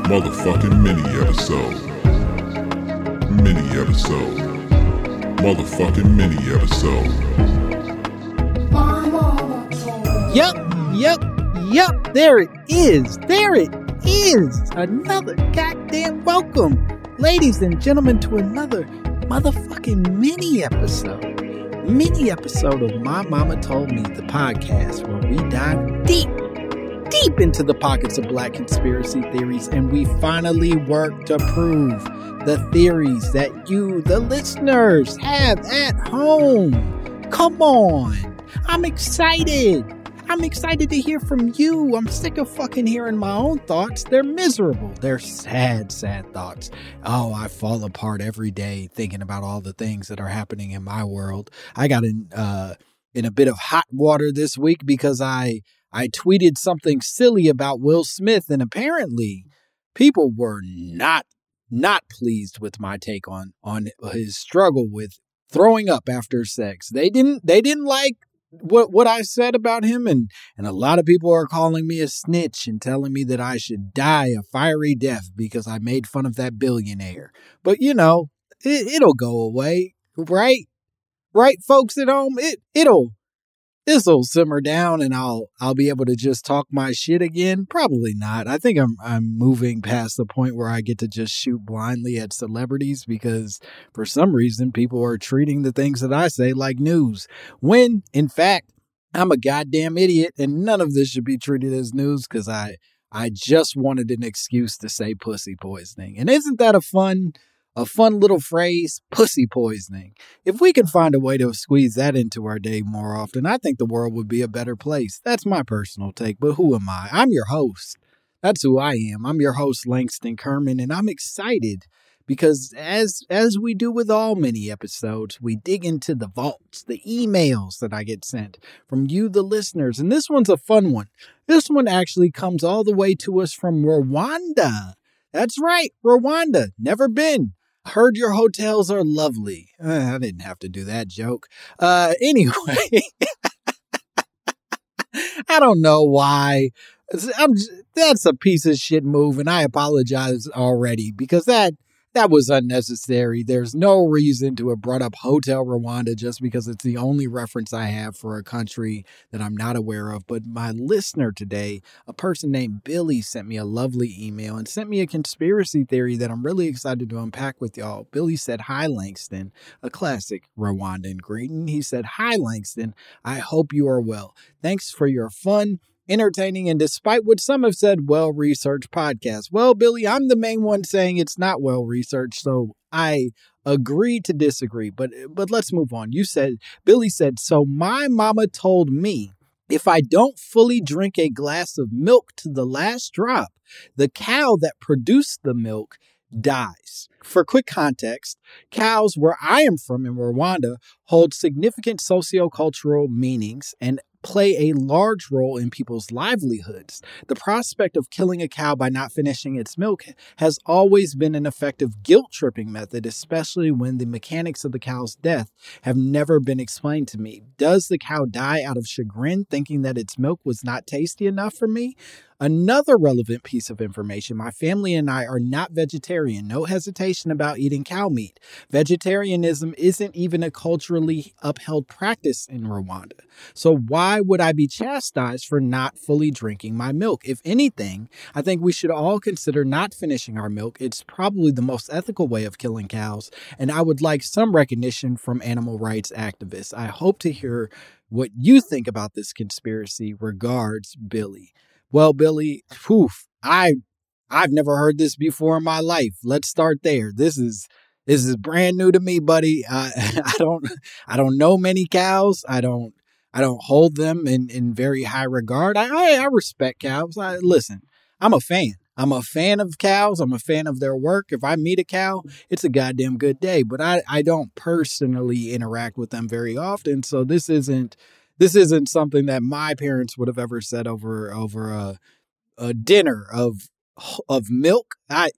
Motherfucking mini episode. Mini episode. Motherfucking mini episode. Yup. There it is. Another goddamn welcome, ladies and gentlemen, to another motherfucking mini episode. Mini episode of My Mama Told Me, the podcast, where we dive deep into the pockets of black conspiracy theories, and we finally work to prove the theories that you, the listeners, have at home. Come on. I'm excited to hear from you. I'm sick of fucking hearing my own thoughts. They're miserable. They're sad thoughts. Oh, I fall apart every day thinking about all the things that are happening in my world. I got in a bit of hot water this week because I tweeted something silly about Will Smith, and apparently people were not pleased with my take on his struggle with throwing up after sex. They didn't like what I said about him, and a lot of people are calling me a snitch and telling me that I should die a fiery death because I made fun of that billionaire. But you know, it'll go away, right? Right, folks at home? This'll simmer down and I'll be able to just talk my shit again. Probably not. I think I'm moving past the point where I get to just shoot blindly at celebrities because for some reason people are treating the things that I say like news. When in fact, I'm a goddamn idiot and none of this should be treated as news because I just wanted an excuse to say pussy poisoning. And isn't that a fun little phrase, pussy poisoning? If we can find a way to squeeze that into our day more often, I think the world would be a better place. That's my personal take, but who am I? I'm your host. That's who I am. I'm your host, Langston Kerman, and I'm excited because as we do with all mini episodes, we dig into the vaults, the emails that I get sent from you, the listeners, and this one's a fun one. This one actually comes all the way to us from Rwanda. That's right, Rwanda. Never been. Heard your hotels are lovely. I didn't have to do that joke. Anyway, I don't know why. That's a piece of shit move, and I apologize already because that was unnecessary. There's no reason to have brought up Hotel Rwanda just because it's the only reference I have for a country that I'm not aware of. But my listener today, a person named Billy, sent me a lovely email and sent me a conspiracy theory that I'm really excited to unpack with y'all. Billy said, "Hi, Langston," a classic Rwandan greeting. He said, "Hi, Langston. I hope you are well. Thanks for your fun, entertaining, and despite what some have said, well-researched podcast." Well, Billy, I'm the main one saying it's not well-researched, so I agree to disagree. But let's move on. Billy said, "So my mama told me if I don't fully drink a glass of milk to the last drop, the cow that produced the milk dies." For quick context, cows where I am from in Rwanda hold significant sociocultural meanings and play a large role in people's livelihoods. The prospect of killing a cow by not finishing its milk has always been an effective guilt-tripping method, especially when the mechanics of the cow's death have never been explained to me. Does the cow die out of chagrin, thinking that its milk was not tasty enough for me? Another relevant piece of information, my family and I are not vegetarian. No hesitation about eating cow meat. Vegetarianism isn't even a culturally upheld practice in Rwanda. So why would I be chastised for not fully drinking my milk? If anything, I think we should all consider not finishing our milk. It's probably the most ethical way of killing cows, and I would like some recognition from animal rights activists. I hope to hear what you think about this conspiracy. Regards, Billy. Well, Billy, I've never heard this before in my life. Let's start there. This is brand new to me, buddy. I don't know many cows. I don't hold them in very high regard. I respect cows. Listen, I'm a fan. I'm a fan of cows. I'm a fan of their work. If I meet a cow, it's a goddamn good day. But I don't personally interact with them very often. So this isn't something that my parents would have ever said over a dinner of milk.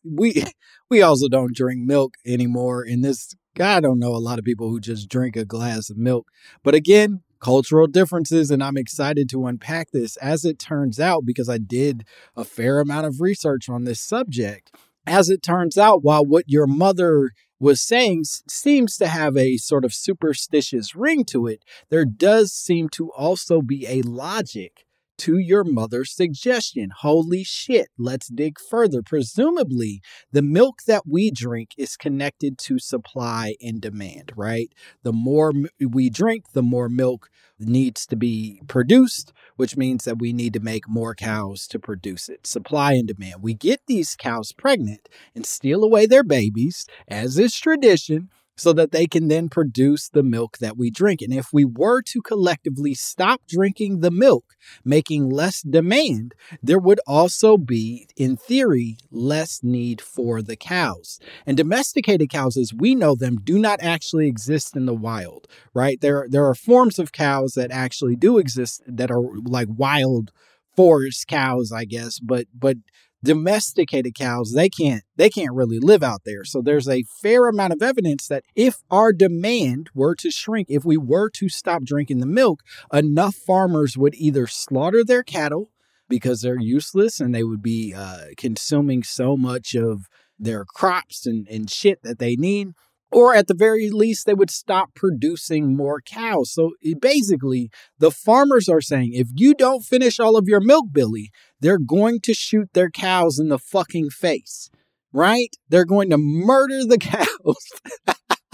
We also don't drink milk anymore in this. I don't know a lot of people who just drink a glass of milk. But again, cultural differences, and I'm excited to unpack this. As it turns out, because I did a fair amount of research on this subject, as it turns out, while what your mother was saying seems to have a sort of superstitious ring to it, there does seem to also be a logic to your mother's suggestion. Holy shit, let's dig further. Presumably, the milk that we drink is connected to supply and demand, right? The more we drink, the more milk needs to be produced, which means that we need to make more cows to produce it. Supply and demand. We get these cows pregnant and steal away their babies, as is tradition, so that they can then produce the milk that we drink. And if we were to collectively stop drinking the milk, making less demand, there would also be, in theory, less need for the cows. And domesticated cows, as we know them, do not actually exist in the wild, right? There are forms of cows that actually do exist that are like wild forest cows, I guess, but domesticated cows, they can't really live out there. So there's a fair amount of evidence that if our demand were to shrink, if we were to stop drinking the milk, enough farmers would either slaughter their cattle because they're useless and they would be consuming so much of their crops and shit that they need, or at the very least, they would stop producing more cows. So basically, the farmers are saying, if you don't finish all of your milk, Billy, they're going to shoot their cows in the fucking face, right? They're going to murder the cows.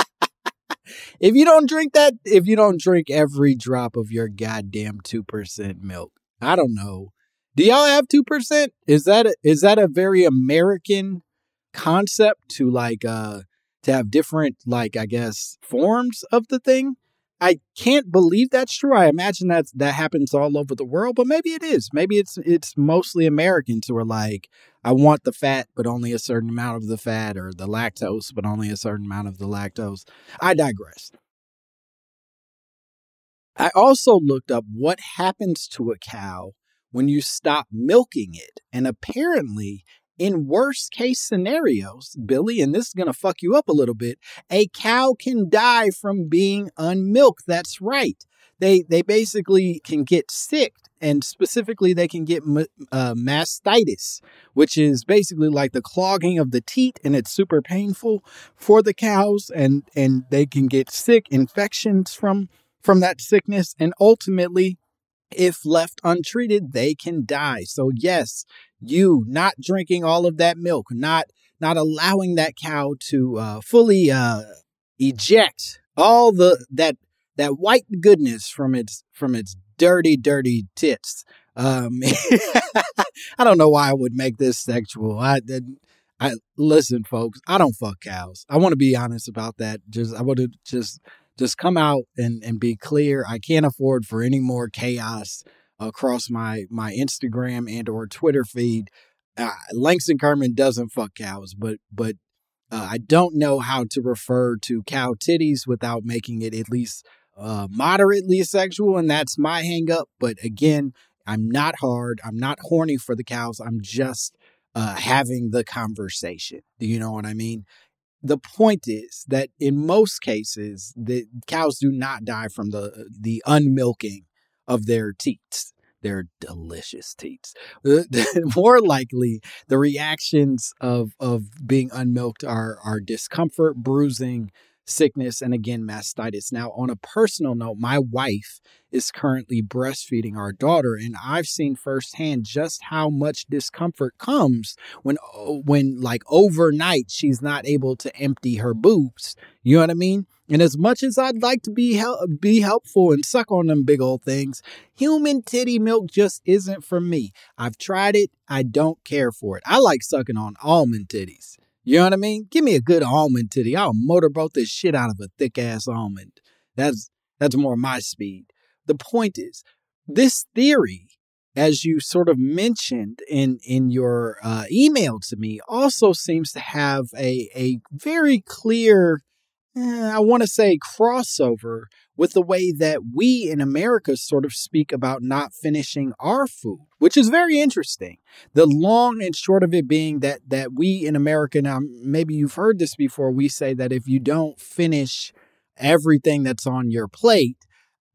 If you don't drink every drop of your goddamn 2% milk, I don't know. Do y'all have 2%? Is that a very American concept to to have different, I guess, forms of the thing? I can't believe that's true. I imagine that happens all over the world, but maybe it is. Maybe it's mostly Americans who are like, I want the fat, but only a certain amount of the fat, or the lactose, but only a certain amount of the lactose. I digress. I also looked up what happens to a cow when you stop milking it. And apparently, in worst case scenarios, Billy, and this is going to fuck you up a little bit, a cow can die from being unmilked. That's right. They basically can get sick, and specifically they can get mastitis, which is basically like the clogging of the teat, and it's super painful for the cows, and they can get sick, infections from that sickness, and ultimately, if left untreated, they can die. So yes, you not drinking all of that milk, not allowing that cow to fully eject all that white goodness from its dirty tits. I don't know why I would make this sexual. I listen, folks. I don't fuck cows. I want to be honest about that. I want to just come out and be clear. I can't afford for any more chaos across my Instagram and or Twitter feed. Langston Kerman doesn't fuck cows, but I don't know how to refer to cow titties without making it at least moderately sexual, and that's my hang up. But again, I'm not hard. I'm not horny for the cows. I'm just having the conversation. Do you know what I mean? The point is that in most cases, the cows do not die from the unmilking of their teats, their delicious teats. More likely, the reactions of being unmilked are discomfort, bruising, sickness, and again, mastitis. Now, on a personal note, my wife is currently breastfeeding our daughter, and I've seen firsthand just how much discomfort comes when like overnight she's not able to empty her boobs. You know what I mean? And as much as I'd like to be helpful and suck on them big old things, human titty milk just isn't for me. I've tried it. I don't care for it. I like sucking on almond titties. You know what I mean? Give me a good almond titty. I'll motorboat this shit out of a thick ass almond. That's more my speed. The point is, this theory, as you sort of mentioned in your email to me, also seems to have a very clear, I want to say, crossover with the way that we in America sort of speak about not finishing our food, which is very interesting. The long and short of it being that we in America, now maybe you've heard this before, we say that if you don't finish everything that's on your plate,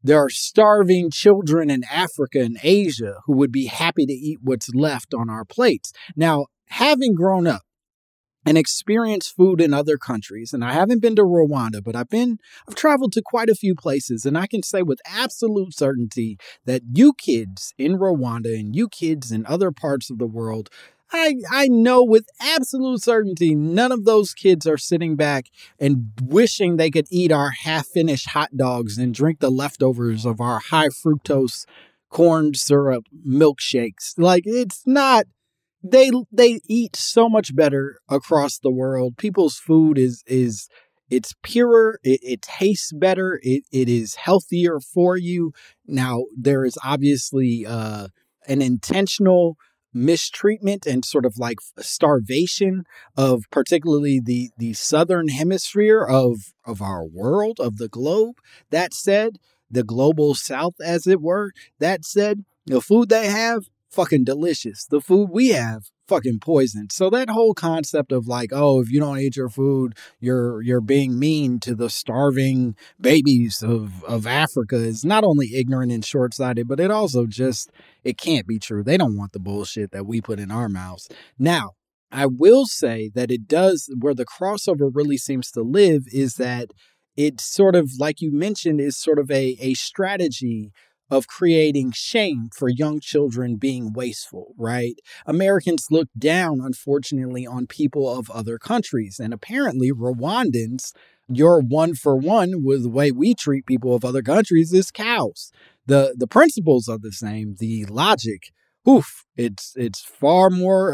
There are starving children in Africa and Asia who would be happy to eat what's left on our plates. Now, having grown up and experienced food in other countries, and I haven't been to Rwanda, but I've traveled to quite a few places, and I can say with absolute certainty that you kids in Rwanda and you kids in other parts of the world, I know with absolute certainty none of those kids are sitting back and wishing they could eat our half-finished hot dogs and drink the leftovers of our high fructose corn syrup milkshakes. Like, it's not. They eat so much better across the world. People's food is it's purer. It tastes better. It is healthier for you. Now, there is obviously an intentional mistreatment and sort of like starvation of particularly the southern hemisphere of our world, of the globe. That said, the global south, as it were, that said, the food they have, fucking delicious. The food we have, fucking poison. So that whole concept of like, oh, if you don't eat your food, you're being mean to the starving babies of Africa is not only ignorant and short-sighted, but it also just, it can't be true. They don't want the bullshit that we put in our mouths. Now, I will say that it does, where the crossover really seems to live is that it's sort of, like you mentioned, is sort of a strategy of creating shame for young children being wasteful, right? Americans look down, unfortunately, on people of other countries. And apparently Rwandans, you're one for one with the way we treat people of other countries is cows. The principles are the same. The logic, it's far more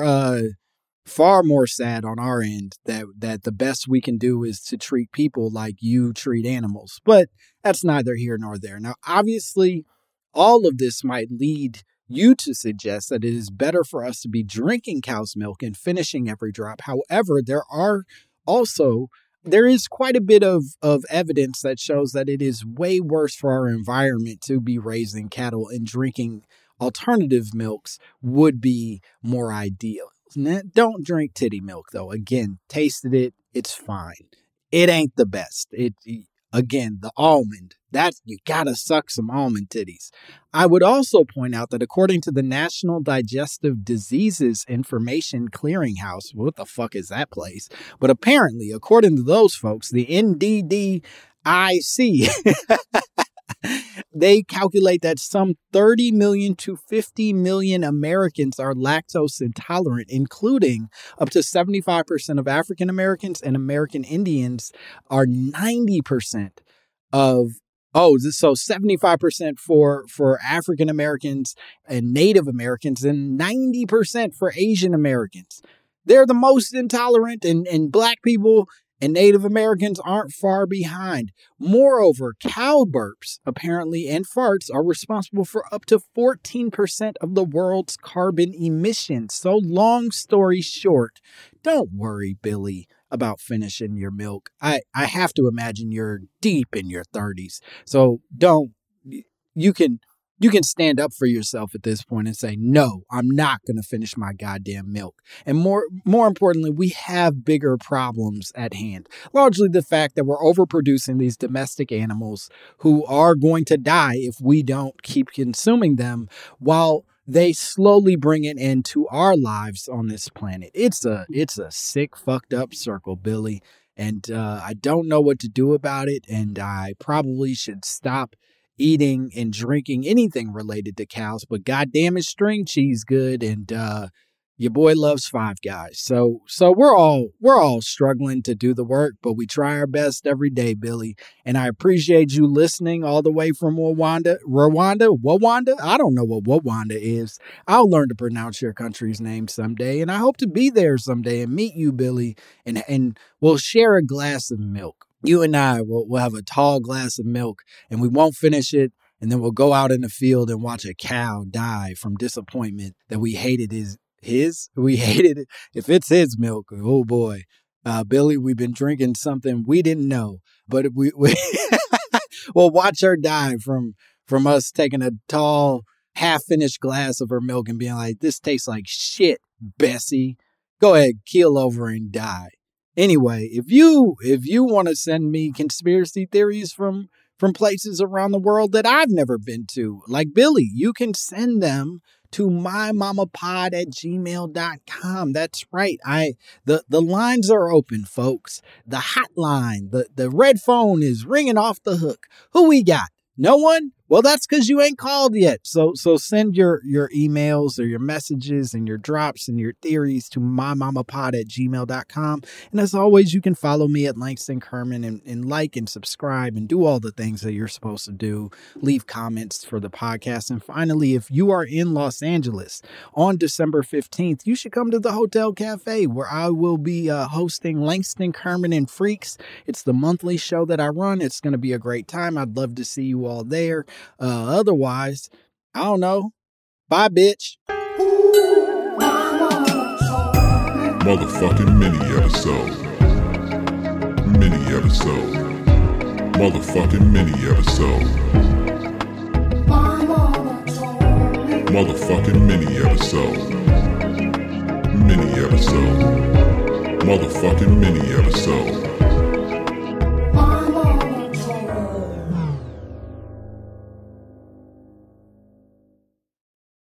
sad on our end that the best we can do is to treat people like you treat animals. But that's neither here nor there. Now, obviously, all of this might lead you to suggest that it is better for us to be drinking cow's milk and finishing every drop. However, there is quite a bit of evidence that shows that it is way worse for our environment to be raising cattle, and drinking alternative milks would be more ideal. Now, don't drink titty milk, though. Again, tasted it. It's fine. It ain't the best. Again, the almond, you gotta suck some almond titties. I would also point out that according to the National Digestive Diseases Information Clearinghouse, what the fuck is that place? But apparently, according to those folks, the NDDIC, they calculate that some 30 million to 50 million Americans are lactose intolerant, including up to 75% of African Americans, and American Indians are 90% of, so 75% for African Americans and Native Americans, and 90% for Asian Americans. They're the most intolerant, and Black people and Native Americans aren't far behind. Moreover, cow burps, apparently, and farts are responsible for up to 14% of the world's carbon emissions. So long story short, don't worry, Billy, about finishing your milk. I have to imagine you're deep in your 30s. So you can stand up for yourself at this point and say, no, I'm not going to finish my goddamn milk. And more importantly, we have bigger problems at hand. Largely the fact that we're overproducing these domestic animals who are going to die if we don't keep consuming them, while they slowly bring an end to our lives on this planet. It's a sick, fucked up circle, Billy. And I don't know what to do about it. And I probably should stop eating and drinking anything related to cows, but goddamn is string cheese good, and your boy loves Five Guys. So we're all struggling to do the work, but we try our best every day, Billy. And I appreciate you listening all the way from Rwanda. I don't know what Rwanda is. I'll learn to pronounce your country's name someday, and I hope to be there someday and meet you, Billy, and we'll share a glass of milk. You and I will have a tall glass of milk, and we won't finish it. And then we'll go out in the field and watch a cow die from disappointment that we hated we hated it. If it's his milk, oh boy, Billy, we've been drinking something we didn't know, but we we'll watch her die from us taking a tall, half-finished glass of her milk and being like, this tastes like shit, Bessie. Go ahead, keel over and die. Anyway, if you want to send me conspiracy theories from from places around the world that I've never been to. Like Billy, you can send them to mymamapod@gmail.com. That's right. The lines are open, folks. The hotline, the red phone is ringing off the hook. Who we got? No one? Well, that's because you ain't called yet. So send your emails or your messages and your drops and your theories to mymamapod@gmail.com. And as always, you can follow me at Langston Kerman and like and subscribe and do all the things that you're supposed to do. Leave comments for the podcast. And finally, if you are in Los Angeles on December 15th, you should come to the Hotel Cafe where I will be hosting Langston Kerman and Freaks. It's the monthly show that I run. It's going to be a great time. I'd love to see you all there. Otherwise, I don't know. Bye, bitch. Motherfucking mini episode. Mini episode. Motherfucking mini episode. Motherfucking mini episode. Mini episode. Motherfucking mini episode.